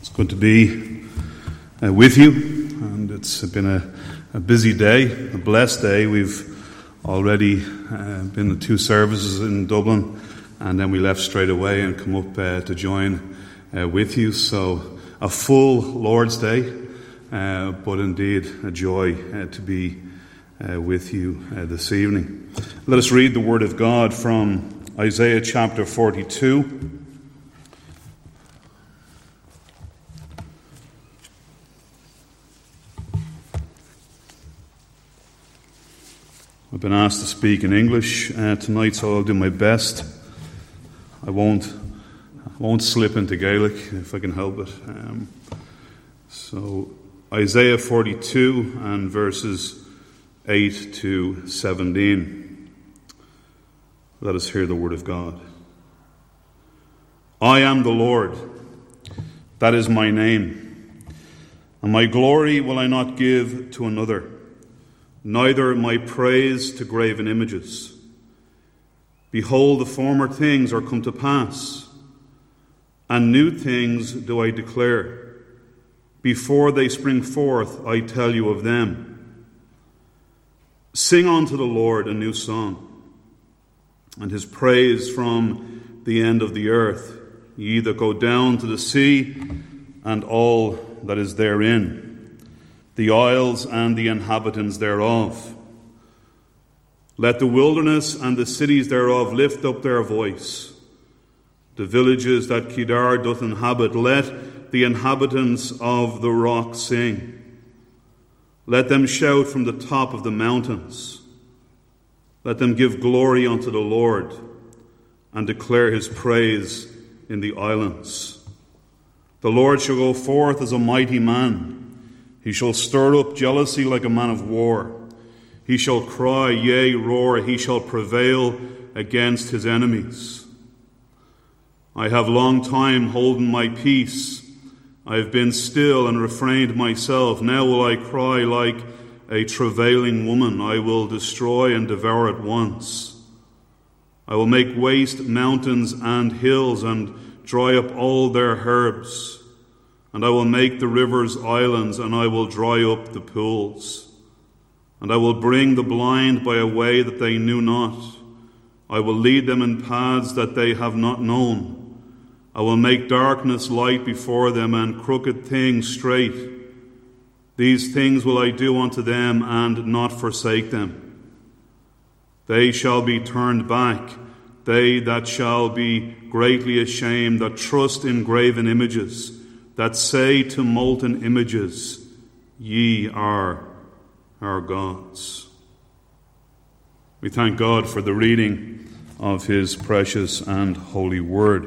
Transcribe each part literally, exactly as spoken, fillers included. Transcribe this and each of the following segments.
It's good to be uh, with you, and it's been a, a busy day, a blessed day. We've already uh, been to two services in Dublin, and then we left straight away and come up uh, to join uh, with you. So a full Lord's Day, uh, but indeed a joy uh, to be uh, with you uh, this evening. Let us read the Word of God from Isaiah chapter forty-two. I've been asked to speak in English uh, tonight, so I'll do my best. I won't I won't slip into Gaelic if I can help it. Um, so Isaiah forty-two and verses eight to seventeen. Let us hear the word of God. I am the Lord, that is my name, and my glory will I not give to another, neither my praise to graven images. Behold, the former things are come to pass, and new things do I declare. Before they spring forth, I tell you of them. Sing unto the Lord a new song, and his praise from the end of the earth, ye that go down to the sea, and all that is therein, the isles and the inhabitants thereof. Let the wilderness and the cities thereof lift up their voice. The villages that Kedar doth inhabit, let the inhabitants of the rock sing. Let them shout from the top of the mountains. Let them give glory unto the Lord, and declare his praise in the islands. The Lord shall go forth as a mighty man. He shall stir up jealousy like a man of war. He shall cry, yea, roar. He shall prevail against his enemies. I have long time holden my peace. I have been still and refrained myself. Now will I cry like a travailing woman. I will destroy and devour at once. I will make waste mountains and hills, and dry up all their herbs. And I will make the rivers islands, and I will dry up the pools. And I will bring the blind by a way that they knew not. I will lead them in paths that they have not known. I will make darkness light before them, and crooked things straight. These things will I do unto them, and not forsake them. They shall be turned back, they that shall be greatly ashamed, that trust in graven images, that say to molten images, ye are our gods. We thank God for the reading of his precious and holy word.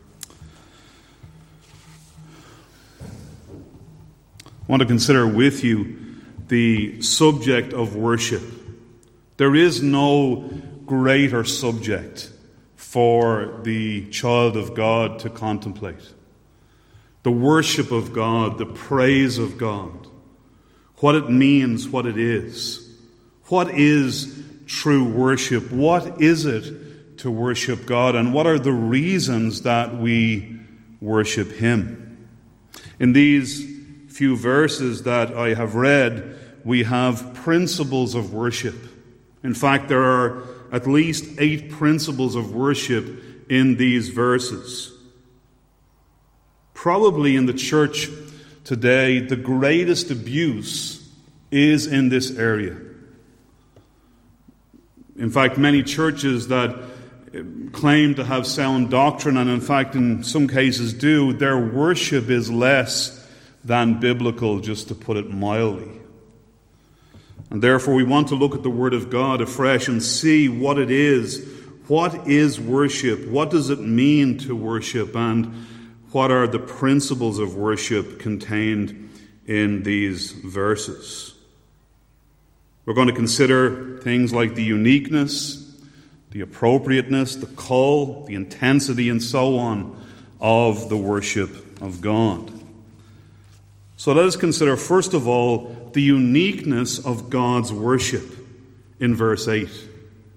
I want to consider with you the subject of worship. There is no greater subject for the child of God to contemplate. The worship of God, the praise of God, what it means, what it is. What is true worship? What is it to worship God? And what are the reasons that we worship him? In these few verses that I have read, we have principles of worship. In fact, there are at least eight principles of worship in these verses. Probably in the church today, the greatest abuse is in this area. In fact, many churches that claim to have sound doctrine, and in fact in some cases do, their worship is less than biblical, just to put it mildly. And therefore we want to look at the Word of God afresh and see what it is. What is worship? What does it mean to worship? And what are the principles of worship contained in these verses? We're going to consider things like the uniqueness, the appropriateness, the call, the intensity, and so on of the worship of God. So let us consider, first of all, the uniqueness of God's worship in verse eight.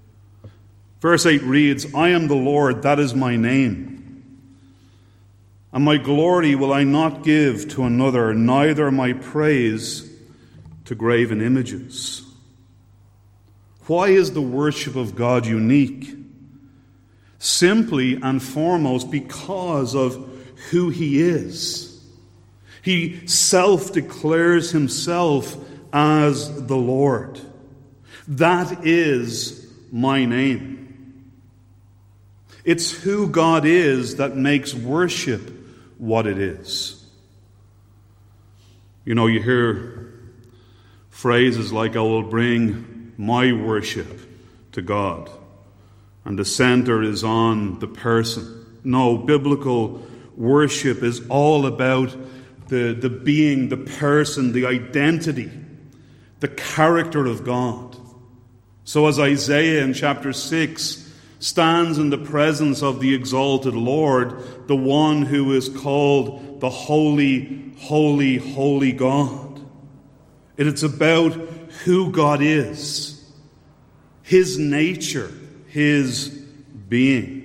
Verse eight reads, I am the Lord, that is my name. And my glory will I not give to another, neither my praise to graven images. Why is the worship of God unique? Simply and foremost because of who he is. He self-declares himself as the Lord. That is my name. It's who God is that makes worship what it is. You know, you hear phrases like, I will bring my worship to God, and the center is on the person. No, biblical worship is all about the, the being, the person, the identity, the character of God. So as Isaiah in chapter six stands in the presence of the exalted Lord, the one who is called the Holy, Holy, Holy God. It is about who God is, his nature, his being.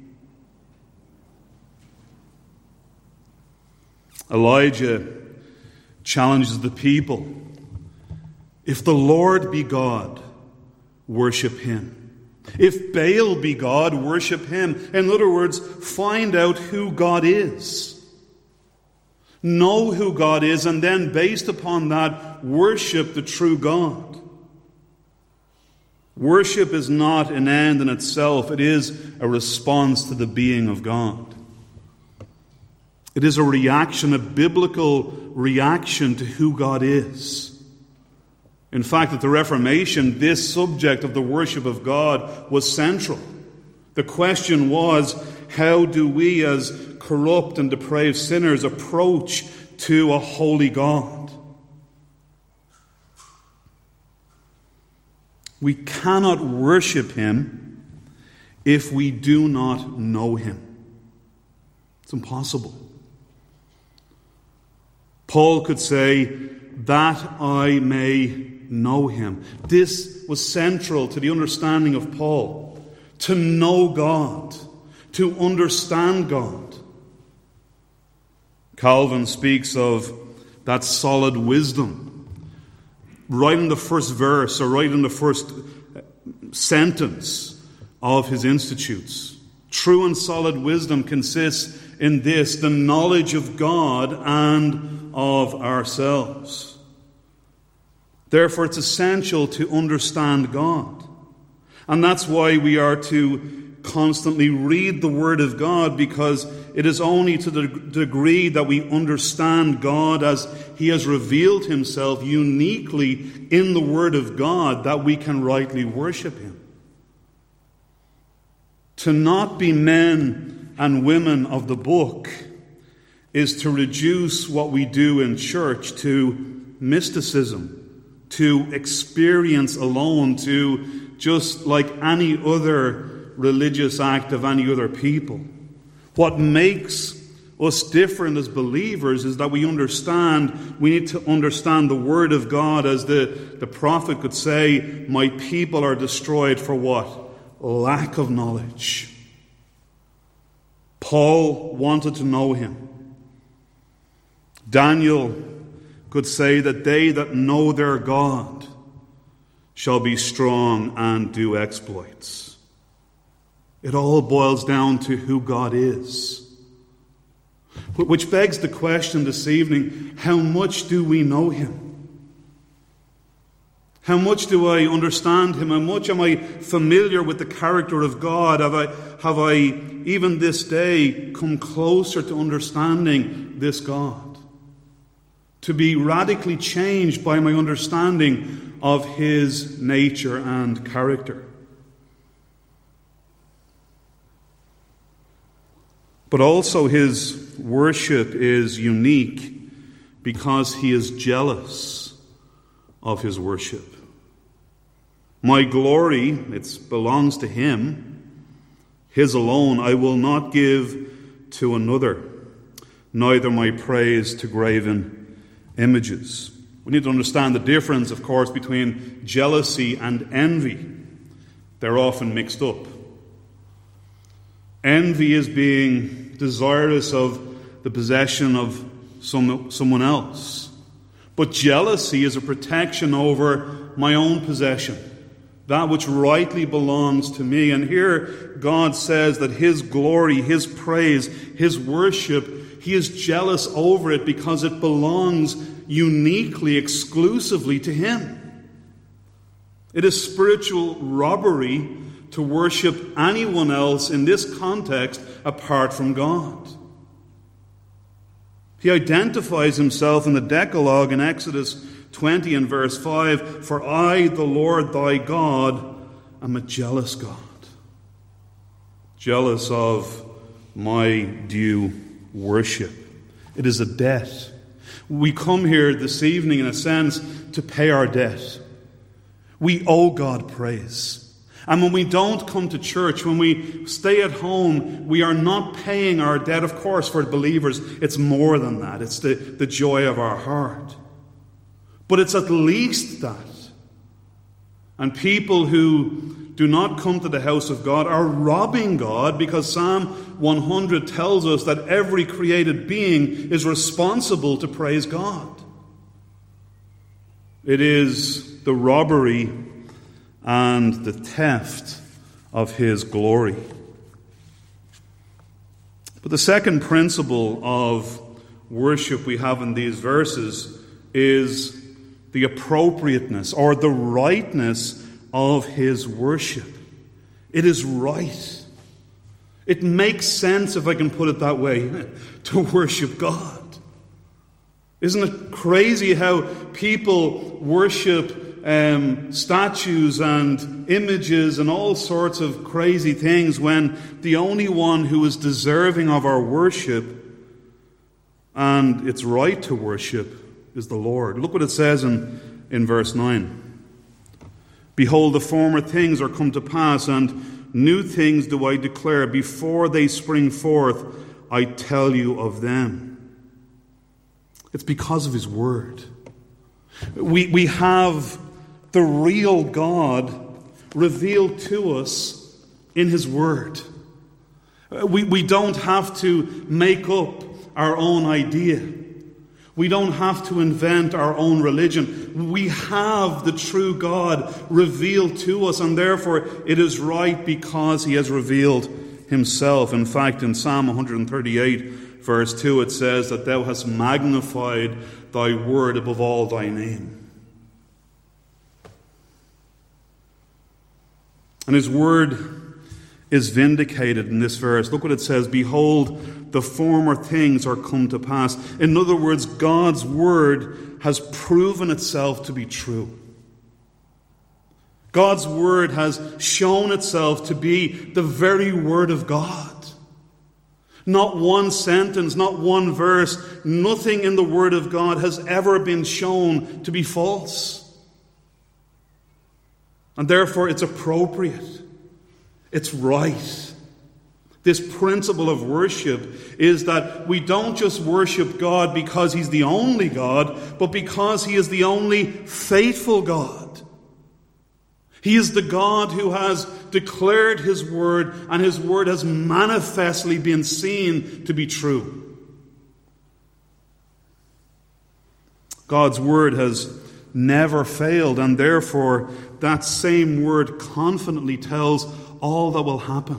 Elijah challenges the people. If the Lord be God, worship him. If Baal be God, worship him. In other words, find out who God is. Know who God is, and then based upon that, worship the true God. Worship is not an end in itself. It is a response to the being of God. It is a reaction, a biblical reaction to who God is. In fact, at the Reformation, this subject of the worship of God was central. The question was, how do we as corrupt and depraved sinners approach to a holy God? We cannot worship him if we do not know him. It's impossible. Paul could say, that I may know him. This was central to the understanding of Paul. To know God. To understand God. Calvin speaks of that solid wisdom. Right in the first verse, or right in the first sentence of his Institutes. True and solid wisdom consists in this, the knowledge of God and of ourselves. Therefore, it's essential to understand God. And that's why we are to constantly read the Word of God, because it is only to the degree that we understand God as he has revealed himself uniquely in the Word of God that we can rightly worship him. To not be men and women of the book is to reduce what we do in church to mysticism, to experience alone, to just like any other religious act of any other people. What makes us different as believers is that we understand, we need to understand the Word of God, as the, the prophet could say, my people are destroyed for what? Lack of knowledge. Paul wanted to know him. Daniel could say that they that know their God shall be strong and do exploits. It all boils down to who God is. Which begs the question this evening, how much do we know him? How much do I understand him? How much am I familiar with the character of God? Have I, have I even this day, come closer to understanding this God? To be radically changed by my understanding of his nature and character. But also his worship is unique because he is jealous of his worship. My glory, it belongs to him, his alone. I will not give to another, neither my praise to graven images. We need to understand the difference, of course, between jealousy and envy. They're often mixed up. Envy is being desirous of the possession of some, someone else. But jealousy is a protection over my own possession, that which rightly belongs to me. And here God says that His glory, His praise, His worship, He is jealous over it because it belongs uniquely, exclusively to Him. It is spiritual robbery to worship anyone else in this context apart from God. He identifies Himself in the Decalogue in Exodus twenty and verse five, "For I, the Lord thy God, am a jealous God, jealous of my due worship." It is a debt. We come here this evening, in a sense, to pay our debt. We owe God praise. And when we don't come to church, when we stay at home, we are not paying our debt. Of course, for believers, it's more than that. It's the, the joy of our heart. But it's at least that. And people who do not come to the house of God are robbing God, because Psalm one hundred tells us that every created being is responsible to praise God. It is the robbery and the theft of His glory. But the second principle of worship we have in these verses is the appropriateness or the rightness of His worship. It is right. It makes sense, if I can put it that way, to worship God. Isn't it crazy how people worship um, statues and images and all sorts of crazy things, when the only one who is deserving of our worship, and it's right to worship, is the Lord? Look what it says in, in verse nine. "Behold, the former things are come to pass, and new things do I declare. Before they spring forth, I tell you of them." It's because of His word. We, we have the real God revealed to us in His word. We, we don't have to make up our own idea. We don't have to invent our own religion. We have the true God revealed to us, and therefore it is right because He has revealed Himself. In fact, in Psalm one thirty-eight, verse two, it says that Thou hast magnified Thy word above all Thy name. And His word is vindicated in this verse. Look what it says: "Behold, the former things are come to pass." In other words, God's word has proven itself to be true. God's word has shown itself to be the very word of God. Not one sentence, not one verse, nothing in the word of God has ever been shown to be false. And therefore it's appropriate. It's right. This principle of worship is that we don't just worship God because He's the only God, but because He is the only faithful God. He is the God who has declared His word, and His word has manifestly been seen to be true. God's word has never failed, and therefore that same word confidently tells all that will happen.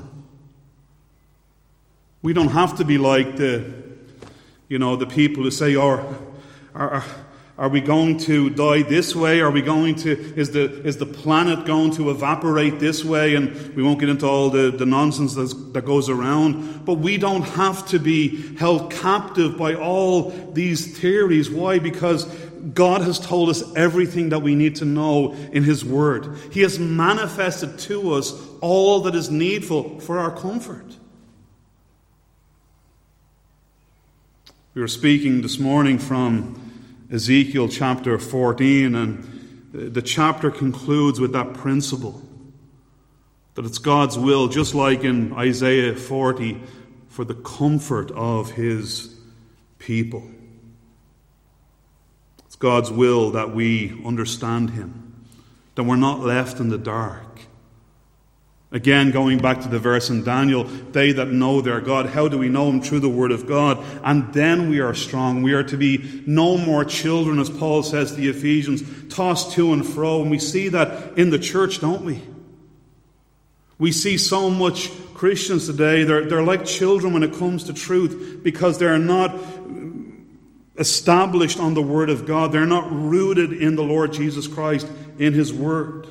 We don't have to be like the, you know, the people who say, "Oh, are, are we going to die this way? Are we going to? Is the is the planet going to evaporate this way?" And we won't get into all the, the nonsense that's, that goes around. But we don't have to be held captive by all these theories. Why? Because God has told us everything that we need to know in His word. He has manifested to us all that is needful for our comfort. We were speaking this morning from Ezekiel chapter fourteen, and the chapter concludes with that principle, that it's God's will, just like in Isaiah forty, for the comfort of His people. It's God's will that we understand Him, that we're not left in the dark, Again, going back to the verse in Daniel, they that know their God, how do we know him? Through the word of God. And then we are strong. We are to be no more children, as Paul says to the Ephesians, tossed to and fro. And we see that in the church, don't we? We see so much Christians today, they're, they're like children when it comes to truth, because they're not established on the word of God. They're not rooted in the Lord Jesus Christ, in his word.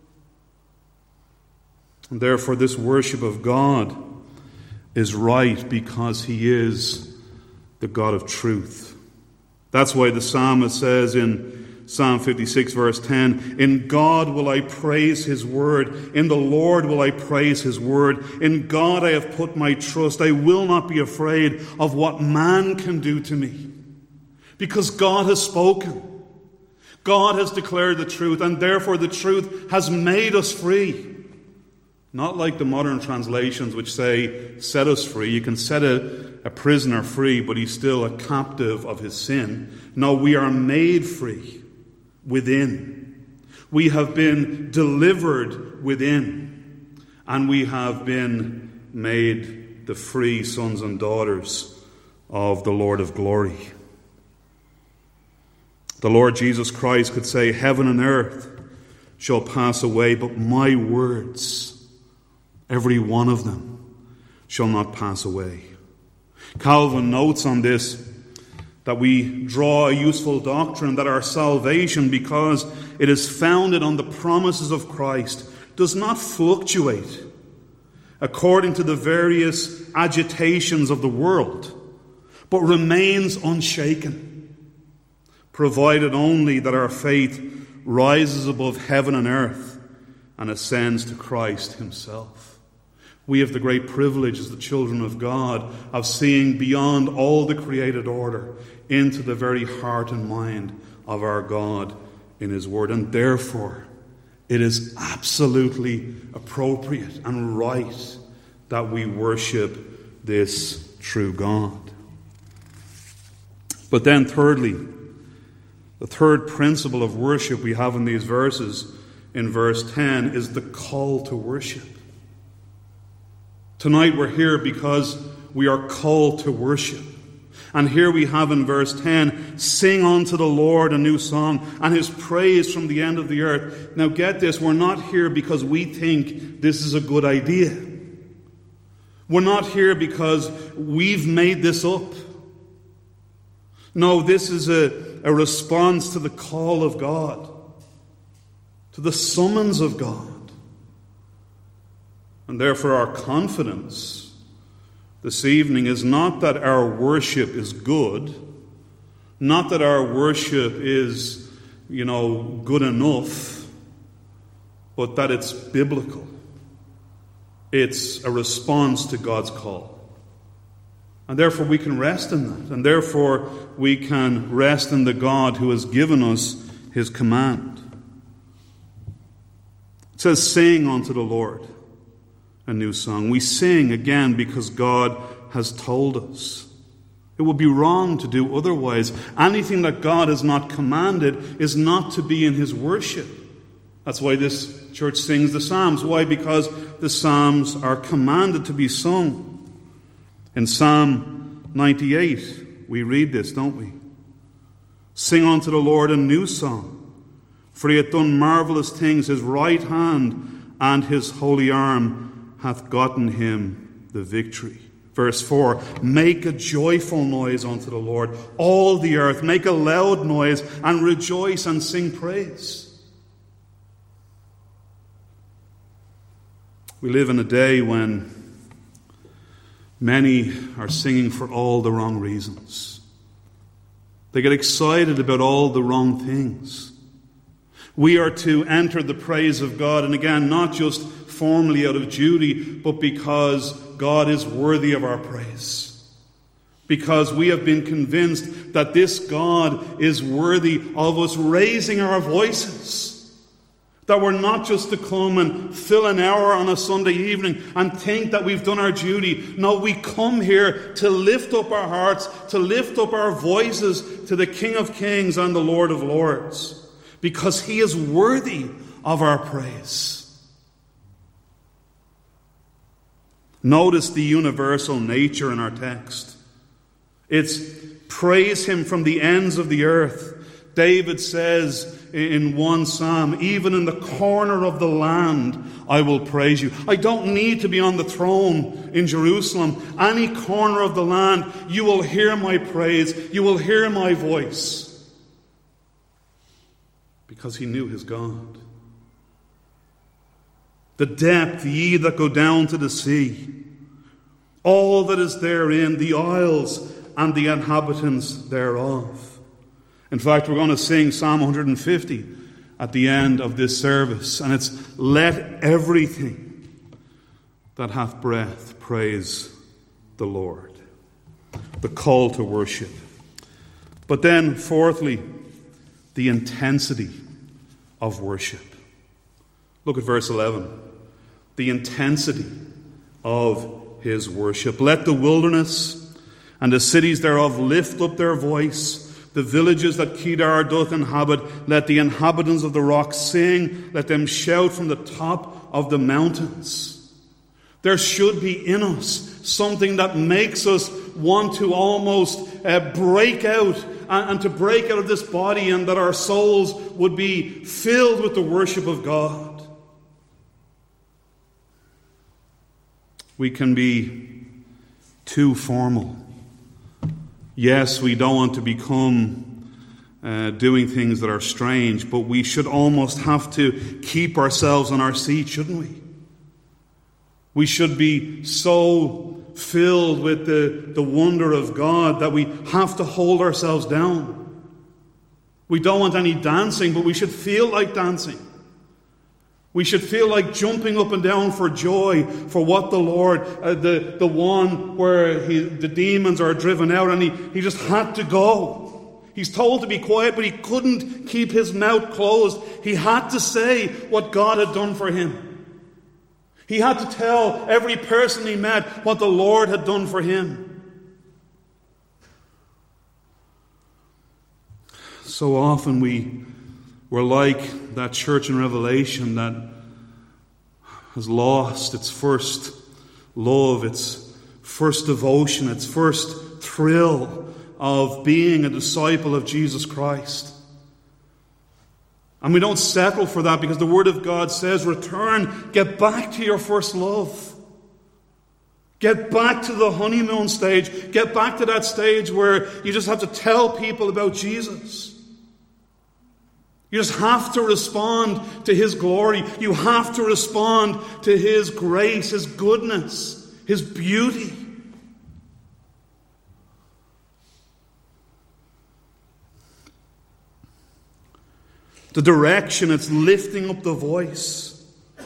And therefore, this worship of God is right because he is the God of truth. That's why the psalmist says in Psalm fifty-six, verse ten, "In God will I praise his word. In the Lord will I praise his word. In God I have put my trust. I will not be afraid of what man can do to me." Because God has spoken. God has declared the truth, and therefore the truth has made us free. Not like the modern translations which say, set us free. You can set a, a prisoner free, but he's still a captive of his sin. No, we are made free within. We have been delivered within. And we have been made the free sons and daughters of the Lord of glory. The Lord Jesus Christ could say, heaven and earth shall pass away, but my words, every one of them, shall not pass away. Calvin notes on this that we draw a useful doctrine that our salvation, because it is founded on the promises of Christ, does not fluctuate according to the various agitations of the world, but remains unshaken, provided only that our faith rises above heaven and earth and ascends to Christ himself. We have the great privilege as the children of God of seeing beyond all the created order into the very heart and mind of our God in his word. And therefore, it is absolutely appropriate and right that we worship this true God. But then thirdly, the third principle of worship we have in these verses, in verse ten, is the call to worship. Tonight we're here because we are called to worship. And here we have in verse ten, sing unto the Lord a new song, and his praise from the end of the earth. Now get this, we're not here because we think this is a good idea. We're not here because we've made this up. No, this is a, a response to the call of God, to the summons of God. And therefore our confidence this evening is not that our worship is good, not that our worship is, you know, good enough, but that it's biblical. It's a response to God's call. And therefore we can rest in that. And therefore we can rest in the God who has given us his command. It says, sing unto the Lord a new song. We sing again because God has told us. It would be wrong to do otherwise. Anything that God has not commanded is not to be in his worship. That's why this church sings the Psalms. Why? Because the Psalms are commanded to be sung. In Psalm ninety-eight, we read this, don't we? Sing unto the Lord a new song, for he hath done marvelous things. His right hand and his holy arm hath gotten him the victory. Verse four, make a joyful noise unto the Lord, all the earth. Make a loud noise and rejoice and sing praise. We live in a day when many are singing for all the wrong reasons. They get excited about all the wrong things. We are to enter the praise of God, and again, not just formally out of duty, but because God is worthy of our praise. Because we have been convinced that this God is worthy of us raising our voices. That we're not just to come and fill an hour on a Sunday evening and think that we've done our duty. No, we come here to lift up our hearts, to lift up our voices to the King of Kings and the Lord of Lords. Because he is worthy of our praise. Notice the universal nature in our text. It's praise him from the ends of the earth. David says in one psalm, even in the corner of the land, I will praise you. I don't need to be on the throne in Jerusalem. Any corner of the land, you will hear my praise. You will hear my voice. Because he knew his God. The depth, ye that go down to the sea, all that is therein, the isles and the inhabitants thereof. In fact, we're going to sing Psalm one fifty at the end of this service, and it's, let everything that hath breath praise the Lord. The call to worship. But then, fourthly, the intensity of worship. Look at verse eleven. The intensity of his worship. Let the wilderness and the cities thereof lift up their voice. The villages that Kedar doth inhabit, let the inhabitants of the rock sing. Let them shout from the top of the mountains. There should be in us something that makes us want to almost uh, break out and, and to break out of this body, and that our souls would be filled with the worship of God. We can be too formal. Yes, we don't want to become uh, doing things that are strange, but we should almost have to keep ourselves on our seat, shouldn't we? We should be so filled with the, the wonder of God that we have to hold ourselves down. We don't want any dancing, but we should feel like dancing. We should feel like jumping up and down for joy for what the Lord, uh, the, the one where he, the demons are driven out, and he, he just had to go. He's told to be quiet, but he couldn't keep his mouth closed. He had to say what God had done for him. He had to tell every person he met what the Lord had done for him. So often we We're like that church in Revelation that has lost its first love, its first devotion, its first thrill of being a disciple of Jesus Christ. And we don't settle for that, because the Word of God says, return, get back to your first love. Get back to the honeymoon stage. Get back to that stage where you just have to tell people about Jesus. You just have to respond to his glory. You have to respond to his grace, his goodness, his beauty. The direction, it's lifting up the voice.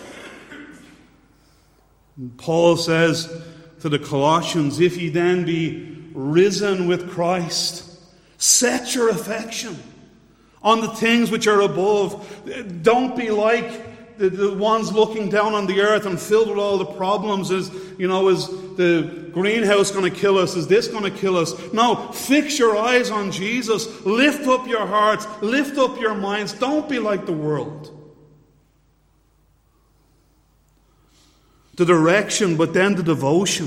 Paul says to the Colossians, if ye then be risen with Christ, set your affection on the things which are above. Don't be like the, the ones looking down on the earth and filled with all the problems. Is, you know, is the greenhouse going to kill us? Is this going to kill us? No, fix your eyes on Jesus. Lift up your hearts. Lift up your minds. Don't be like the world. The direction, but then the devotion.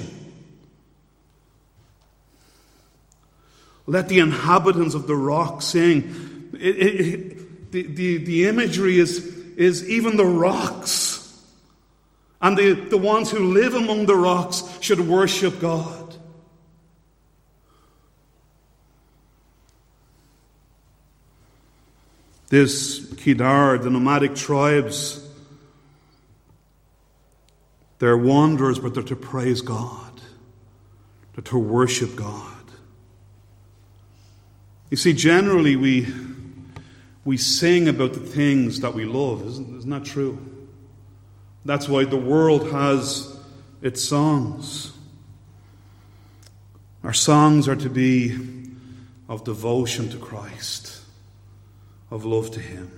Let the inhabitants of the rock sing. It, it, it, the, the, the imagery is, is even the rocks. And the, the ones who live among the rocks should worship God. This Kedar, the nomadic tribes, they're wanderers, but they're to praise God. They're to worship God. You see, generally we... We sing about the things that we love. Isn't, isn't that true? That's why the world has its songs. Our songs are to be of devotion to Christ, of love to him.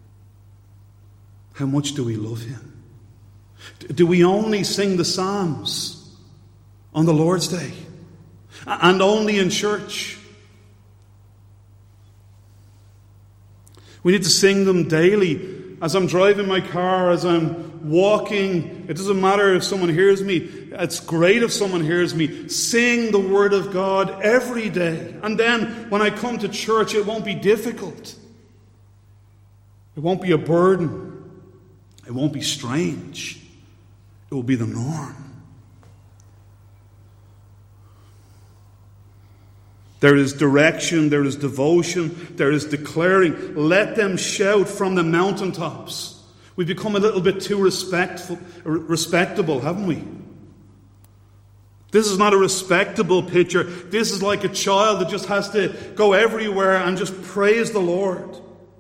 How much do we love him? Do we only sing the Psalms on the Lord's Day? And only in church? We need to sing them daily as I'm driving my car, as I'm walking. It doesn't matter if someone hears me. It's great if someone hears me. Sing the Word of God every day. And then when I come to church, it won't be difficult. It won't be a burden. It won't be strange. It will be the norm. There is direction, there is devotion, there is declaring. Let them shout from the mountaintops. We've become a little bit too respectful, respectable, haven't we? This is not a respectable picture. This is like a child that just has to go everywhere and just praise the Lord.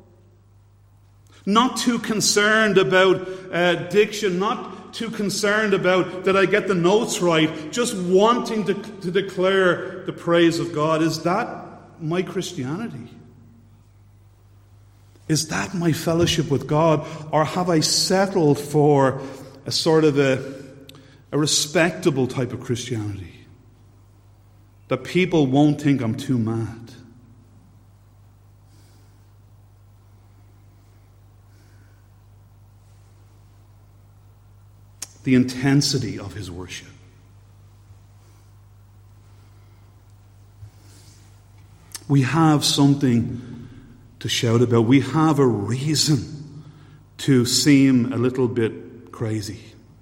Not too concerned about uh, diction, not too concerned about that I get the notes right, just wanting to, to declare the praise of God. Is that my Christianity? Is that my fellowship with God? Or have I settled for a sort of a, a respectable type of Christianity? That people won't think I'm too mad. The intensity of his worship. We have something to shout about. We have a reason to seem a little bit crazy.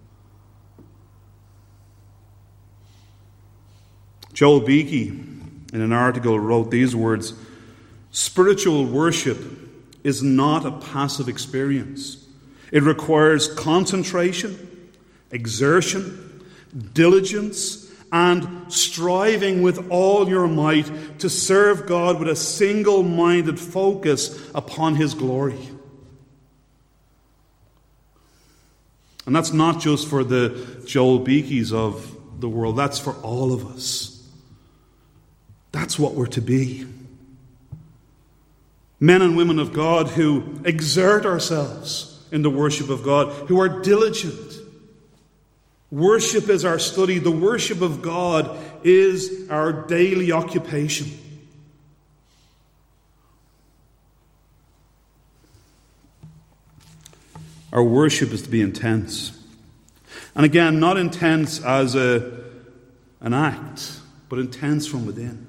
Joel Beakey, in an article, wrote these words: "Spiritual worship is not a passive experience. It requires concentration, exertion, diligence, and striving with all your might to serve God with a single-minded focus upon his glory." And that's not just for the Joel Beakeys of the world. That's for all of us. That's what we're to be. Men and women of God who exert ourselves in the worship of God, who are diligent. Worship is our study. The worship of God is our daily occupation. Our worship is to be intense. And again, not intense as a, an act, but intense from within.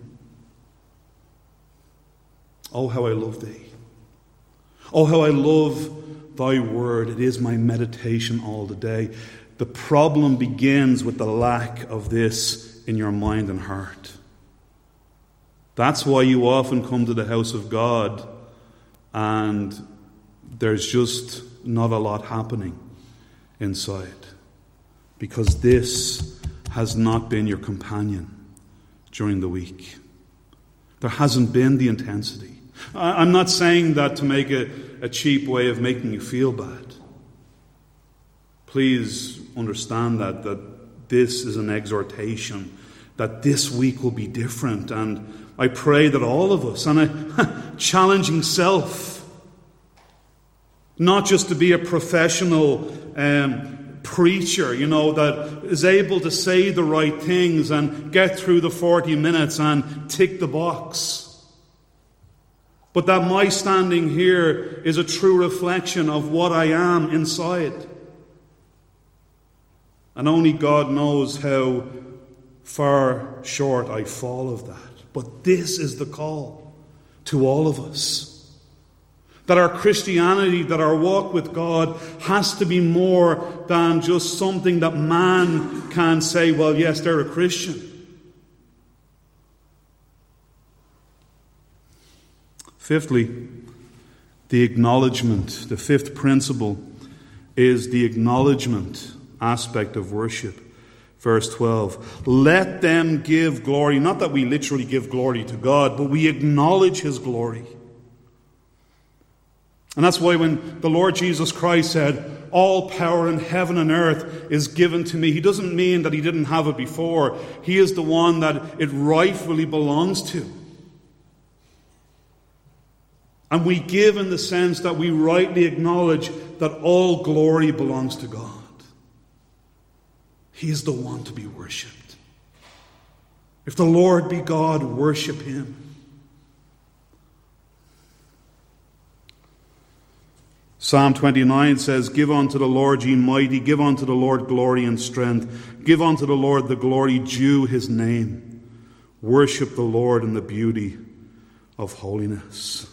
Oh, how I love thee. Oh, how I love thy word. It is my meditation all the day. The problem begins with the lack of this in your mind and heart. That's why you often come to the house of God and there's just not a lot happening inside. Because this has not been your companion during the week. There hasn't been the intensity. I'm not saying that to make a, a cheap way of making you feel bad. Please understand that, that this is an exhortation, that this week will be different. And I pray that all of us, and a challenging self, not just to be a professional um, preacher, you know, that is able to say the right things and get through the forty minutes and tick the box. But that my standing here is a true reflection of what I am inside. And only God knows how far short I fall of that. But this is the call to all of us. That our Christianity, that our walk with God has to be more than just something that man can say, well, yes, they're a Christian. Fifthly, the acknowledgement. The fifth principle is the acknowledgement aspect of worship. Verse twelve, let them give glory. Not that we literally give glory to God, but we acknowledge his glory. And that's why when the Lord Jesus Christ said, all power in heaven and earth is given to me, he doesn't mean that he didn't have it before. He is the one that it rightfully belongs to. And we give in the sense that we rightly acknowledge that all glory belongs to God. He is the one to be worshipped. If the Lord be God, worship him. Psalm twenty-nine says, "Give unto the Lord, ye mighty, give unto the Lord glory and strength. Give unto the Lord the glory due his name. Worship the Lord in the beauty of holiness."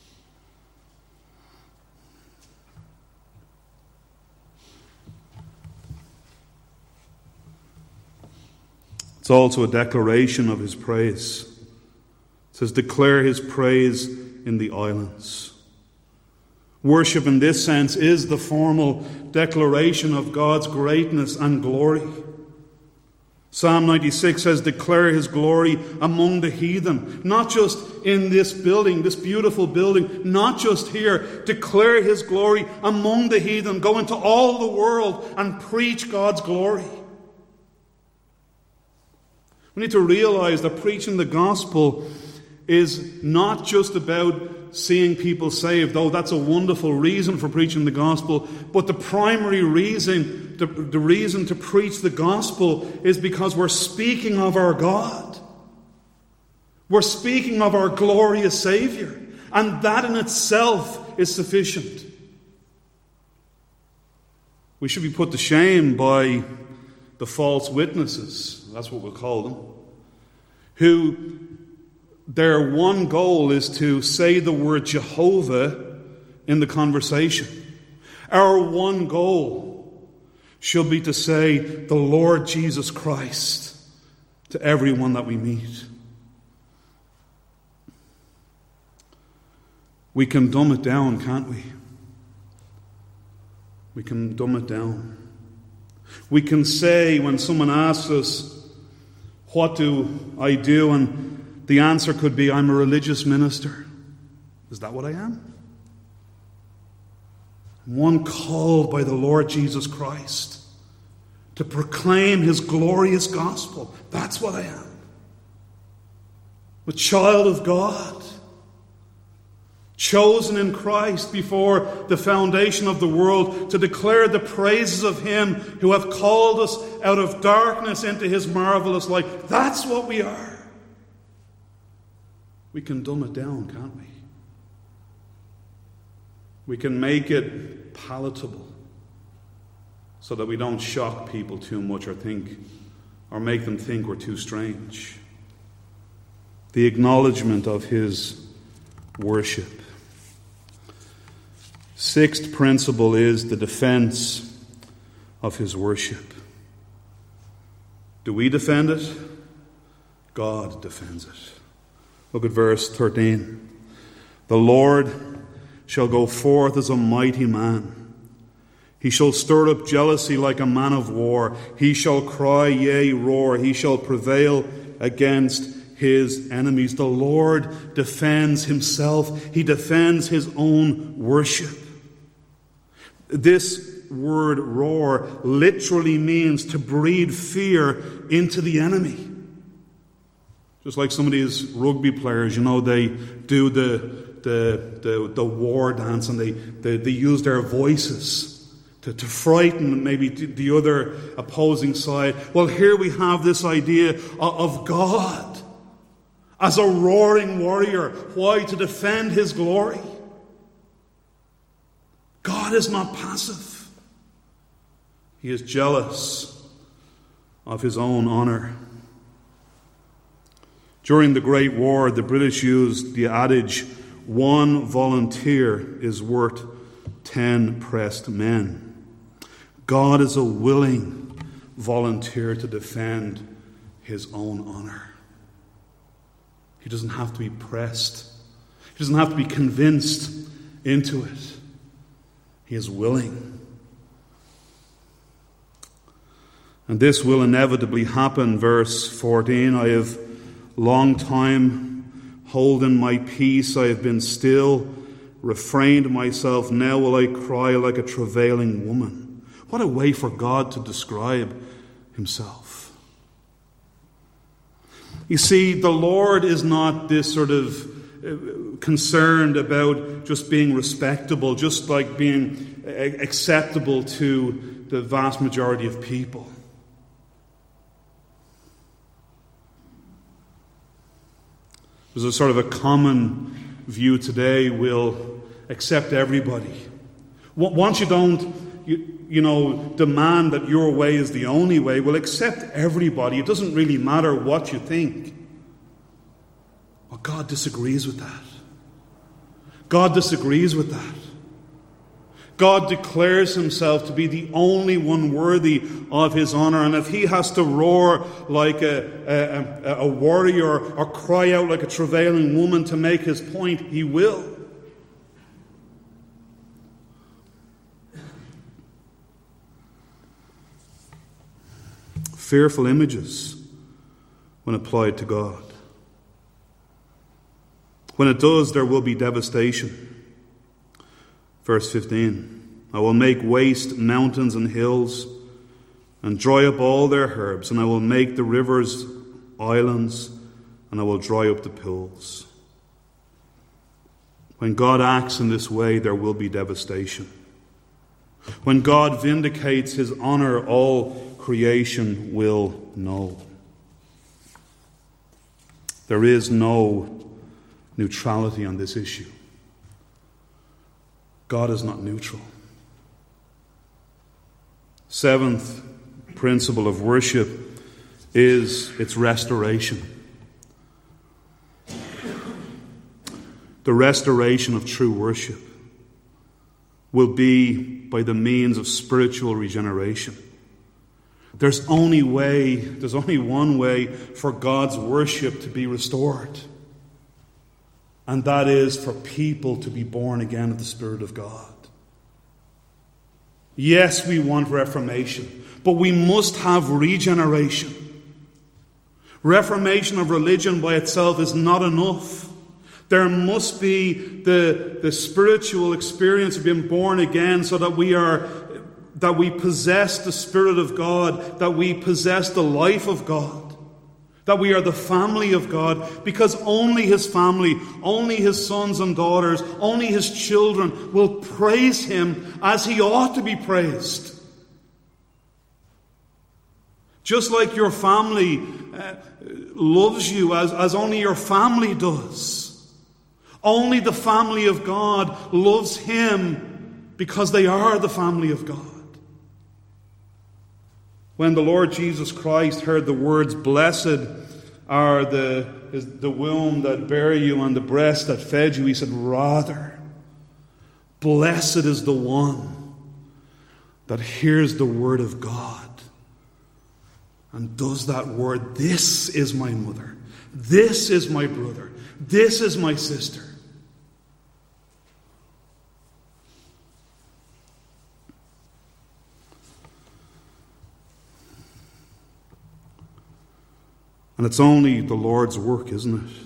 It's also a declaration of his praise. It says, "Declare his praise in the islands." Worship in this sense is the formal declaration of God's greatness and glory. Psalm ninety-six says, "Declare his glory among the heathen." Not just in this building, this beautiful building, not just here. Declare his glory among the heathen. Go into all the world and preach God's glory. We need to realize that preaching the gospel is not just about seeing people saved, though that's a wonderful reason for preaching the gospel. But the primary reason, the, the reason to preach the gospel is because we're speaking of our God. We're speaking of our glorious Savior. And that in itself is sufficient. We should be put to shame by the false witnesses, that's what we'll call them, who their one goal is to say the word Jehovah in the conversation. Our one goal should be to say the Lord Jesus Christ to everyone that we meet. We can dumb it down, can't we? We can dumb it down. We can say when someone asks us, "What do I do?" and the answer could be, "I'm a religious minister." Is that what I am? One called by the Lord Jesus Christ to proclaim his glorious gospel. That's what I am. A child of God, chosen in Christ before the foundation of the world to declare the praises of him who hath called us out of darkness into his marvelous light. That's what we are. We can dumb it down, can't we? We can make it palatable so that we don't shock people too much or think or make them think we're too strange. The acknowledgement of his worship. Sixth principle is the defense of his worship. Do we defend it? God defends it. Look at verse thirteen. "The Lord shall go forth as a mighty man. He shall stir up jealousy like a man of war. He shall cry, yea, roar. He shall prevail against his enemies." The Lord defends himself. He defends his own worship. This word roar literally means to breed fear into the enemy. Just like some of these rugby players, you know, they do the the the, the war dance and they, they, they use their voices to, to frighten maybe the other opposing side. Well, here we have this idea of, of God as a roaring warrior. Why? To defend his glory. God is not passive. He is jealous of his own honour. During the Great War, the British used the adage, "One volunteer is worth ten pressed men." God is a willing volunteer to defend his own honour. He doesn't have to be pressed. He doesn't have to be convinced into it. He is willing. And this will inevitably happen. Verse fourteen, "I have long time holden my peace, I have been still, refrained myself, now will I cry like a travailing woman." What a way for God to describe himself. You see, the Lord is not this sort of concerned about just being respectable, just like being acceptable to the vast majority of people. There's a sort of a common view today, we'll accept everybody. Once you don't, you, you know, demand that your way is the only way, well, accept everybody. It doesn't really matter what you think. Well, God disagrees with that. God disagrees with that. God declares himself to be the only one worthy of his honor. And if he has to roar like a, a, a warrior or cry out like a travailing woman to make his point, he will. Fearful images when applied to God. When it does, there will be devastation. Verse fifteen, I will make waste mountains and hills and dry up all their herbs, and I will make the rivers islands, and I will dry up the pools. When God acts in this way, there will be devastation. When God vindicates his honor, all creation will know. There is no neutrality on this issue. God is not neutral. Seventh principle of worship is its restoration. The restoration of true worship will be by the means of spiritual regeneration. There's only way, there's only one way for God's worship to be restored. And that is for people to be born again of the Spirit of God. Yes, we want reformation, but we must have regeneration. Reformation of religion by itself is not enough. There must be the, the spiritual experience of being born again so that we are, that we possess the Spirit of God, that we possess the life of God. That we are the family of God, because only his family, only his sons and daughters, only his children will praise him as he ought to be praised. Just like your family uh, loves you as, as only your family does. Only the family of God loves him because they are the family of God. When the Lord Jesus Christ heard the words, blessed are the, is the womb that bare you and the breast that fed you, he said, rather, blessed is the one that hears the word of God and does that word. This is my mother. This is my brother. This is my sister. And it's only the Lord's work, isn't it?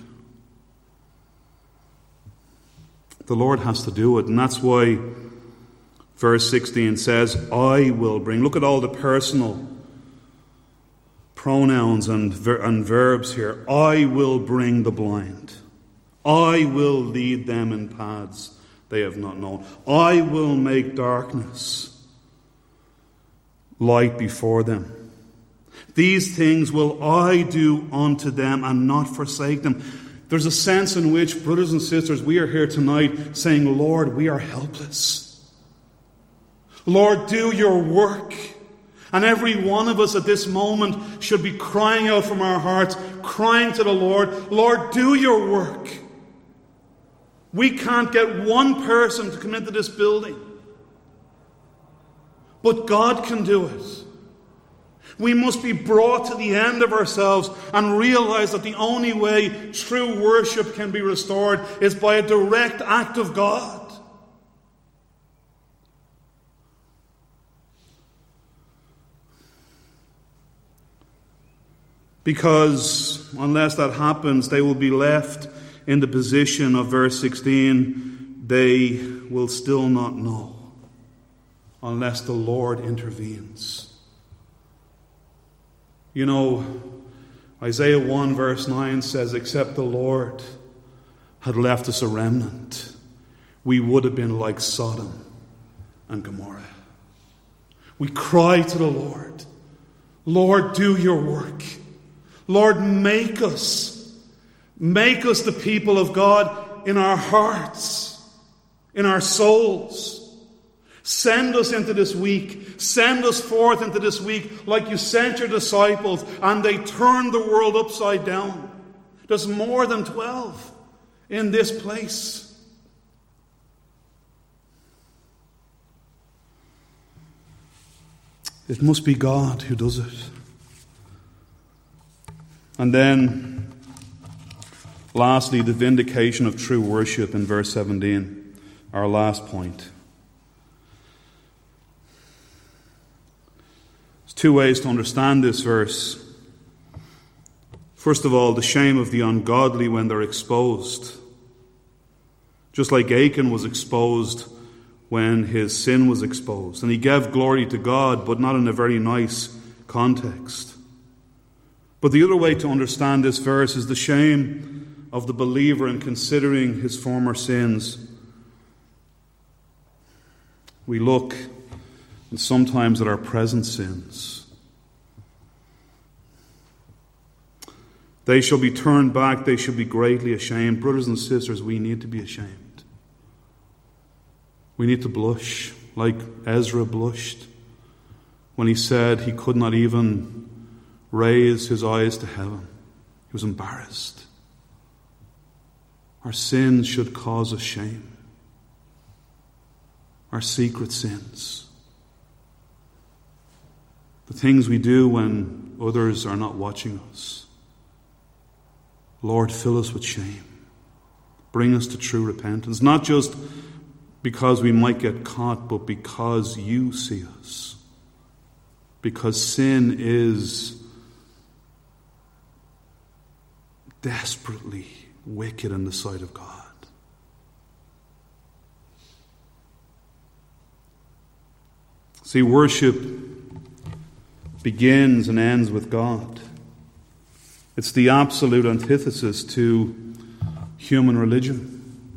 The Lord has to do it. And that's why verse sixteen says, I will bring. Look at all the personal pronouns and, ver- and verbs here. I will bring the blind. I will lead them in paths they have not known. I will make darkness light before them. These things will I do unto them and not forsake them. There's a sense in which, brothers and sisters, we are here tonight saying, Lord, we are helpless. Lord, do your work. And every one of us at this moment should be crying out from our hearts, crying to the Lord, Lord, do your work. We can't get one person to come into this building. But God can do it. We must be brought to the end of ourselves and realize that the only way true worship can be restored is by a direct act of God. Because unless that happens, they will be left in the position of verse sixteen. They will still not know unless the Lord intervenes. You know, Isaiah one verse nine says, except the Lord had left us a remnant, we would have been like Sodom and Gomorrah. We cry to the Lord, Lord, do your work. Lord, make us, make us the people of God in our hearts, in our souls. Send us into this week. Send us forth into this week like you sent your disciples and they turned the world upside down. There's more than twelve in this place. It must be God who does it. And then, lastly, the vindication of true worship in verse seventeen, our last point. There's two ways to understand this verse. First of all, the shame of the ungodly when they're exposed. Just like Achan was exposed when his sin was exposed. And he gave glory to God, but not in a very nice context. But the other way to understand this verse is the shame of the believer in considering his former sins. We look and sometimes at our present sins. They shall be turned back, they shall be greatly ashamed. Brothers and sisters, we need to be ashamed. We need to blush like Ezra blushed when he said he could not even raise his eyes to heaven. He was embarrassed. Our sins should cause us shame. Our secret sins. The things we do when others are not watching us. Lord, fill us with shame. Bring us to true repentance. Not just because we might get caught, but because you see us. Because sin is desperately wicked in the sight of God. See, worship begins and ends with God. It's the absolute antithesis to human religion.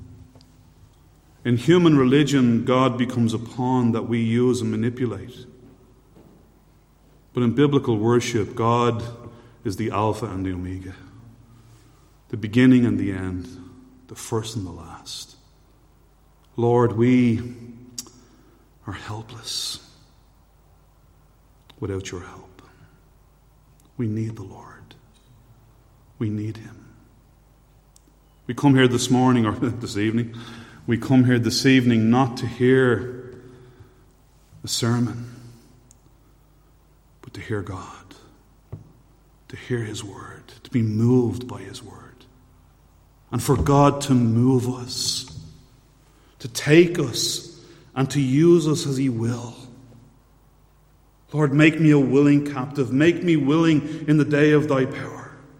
In human religion, God becomes a pawn that we use and manipulate. But in biblical worship, God is the Alpha and the Omega, the beginning and the end, the first and the last. Lord, we are helpless without your help. We need the Lord. We need him. We come here this morning, or this evening, we come here this evening not to hear a sermon, but to hear God, to hear his word, to be moved by his word, and for God to move us, to take us and to use us as he will. Lord, make me a willing captive. Make me willing in the day of thy power.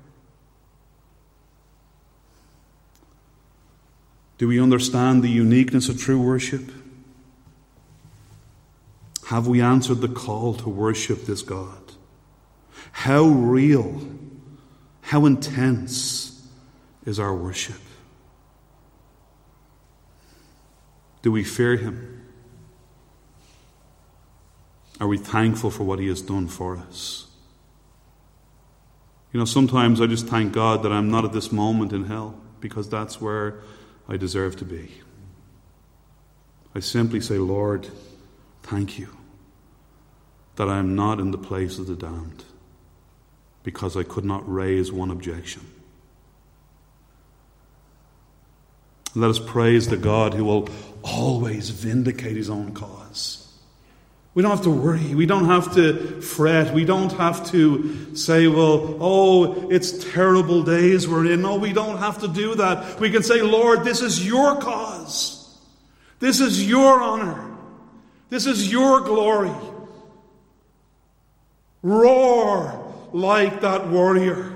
Do we understand the uniqueness of true worship? Have we answered the call to worship this God? How real, how intense is our worship? Do we fear him? Are we thankful for what he has done for us? You know, sometimes I just thank God that I'm not at this moment in hell, because that's where I deserve to be. I simply say, Lord, thank you that I am not in the place of the damned, because I could not raise one objection. Let us praise the God who will always vindicate his own cause. We don't have to worry. We don't have to fret. We don't have to say, well, oh, it's terrible days we're in. No, we don't have to do that. We can say, Lord, this is your cause. This is your honor. This is your glory. Roar like that warrior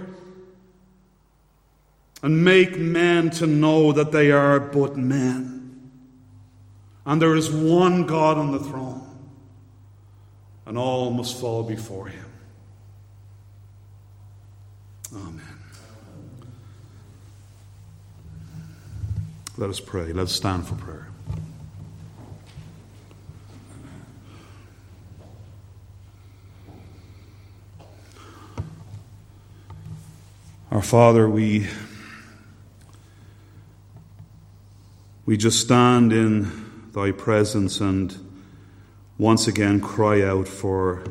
and make men to know that they are but men. And there is one God on the throne. And all must fall before him. Amen. Let us pray. Let us stand for prayer. Our Father, we, we just stand in thy presence, and once again cry out for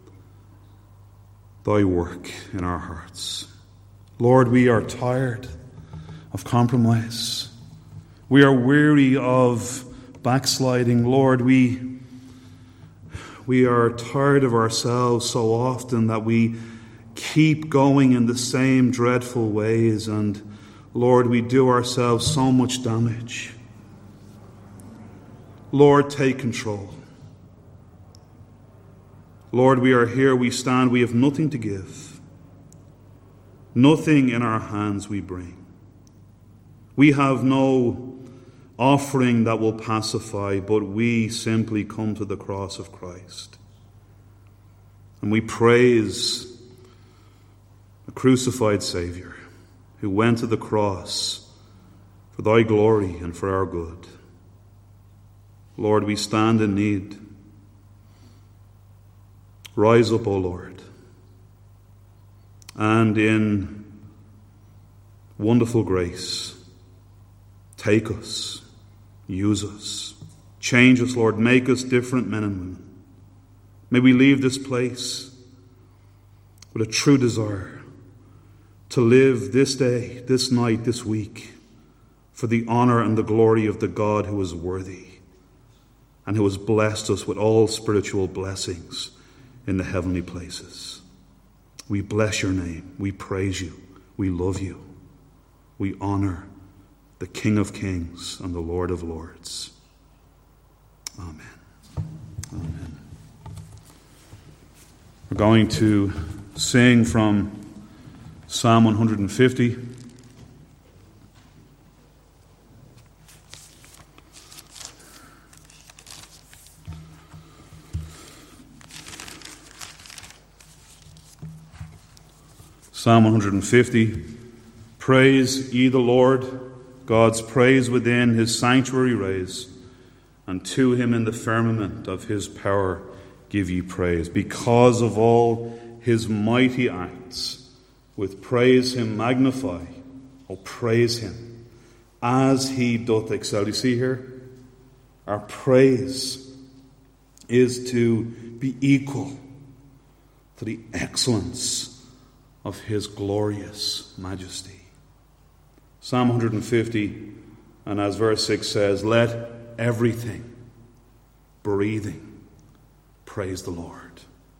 thy work in our hearts. Lord, we are tired of compromise. We are weary of backsliding. Lord, we, we are tired of ourselves so often that we keep going in the same dreadful ways. And Lord, we do ourselves so much damage. Lord, take control. Lord, we are here, we stand, we have nothing to give. Nothing in our hands we bring. We have no offering that will pacify, but we simply come to the cross of Christ. And we praise a crucified Saviour who went to the cross for thy glory and for our good. Lord, we stand in need. Rise up, O Lord, and in wonderful grace, take us, use us, change us, Lord, make us different men and women. May we leave this place with a true desire to live this day, this night, this week, for the honor and the glory of the God who is worthy and who has blessed us with all spiritual blessings in the heavenly places. We bless your name. We praise you. We love you. We honor the King of Kings and the Lord of Lords. Amen. Amen. We're going to sing from Psalm one hundred fifty. Psalm one hundred fifty. Praise ye the Lord, God's praise within his sanctuary raise, and to him in the firmament of his power give ye praise. Because of all his mighty acts, with praise him magnify. Oh, praise him as he doth excel. You see here? Our praise is to be equal to the excellence of his glorious majesty. Psalm one hundred fifty, and as verse six says, let everything breathing praise the Lord.